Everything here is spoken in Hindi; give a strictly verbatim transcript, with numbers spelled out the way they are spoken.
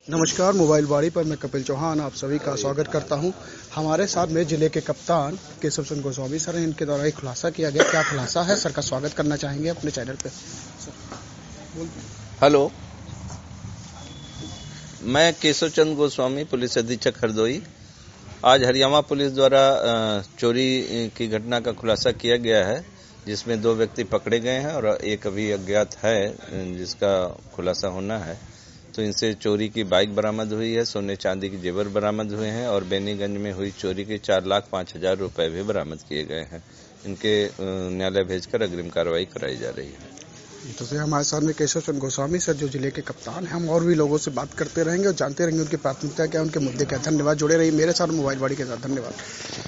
नमस्कार, मोबाइल बाड़ी पर मैं कपिल चौहान आप सभी का स्वागत करता हूं। हमारे साथ में जिले के कप्तान केशव चंद्र गोस्वामी सर हैं। इनके द्वारा एक खुलासा किया गया, क्या खुलासा है सर का स्वागत करना चाहेंगे अपने चैनल पे। हेलो, मैं केशव चंद्र गोस्वामी, पुलिस अधीक्षक हरदोई। आज हरियाणा पुलिस द्वारा चोरी की घटना का खुलासा किया गया है, जिसमें दो व्यक्ति पकड़े गए हैं और एक अभी अज्ञात है जिसका खुलासा होना है। तो इनसे चोरी की बाइक बरामद हुई है, सोने चांदी के जेवर बरामद हुए हैं और बेनीगंज में हुई चोरी के चार लाख पांच हजार रुपए भी बरामद किए गए हैं। इनके न्यायालय भेजकर अग्रिम कार्रवाई कराई जा रही है। तो से हमारे साथ में केशव चंद्र गोस्वामी सर जो जिले के कप्तान हैं। हम और भी लोगों से बात करते रहेंगे और जानते रहेंगे उनकी प्राथमिकता क्या, उनके मुद्दे क्या। धन्यवाद, जुड़े रहिए मेरे साथ मोबाइल बाड़ी के साथ। धन्यवाद।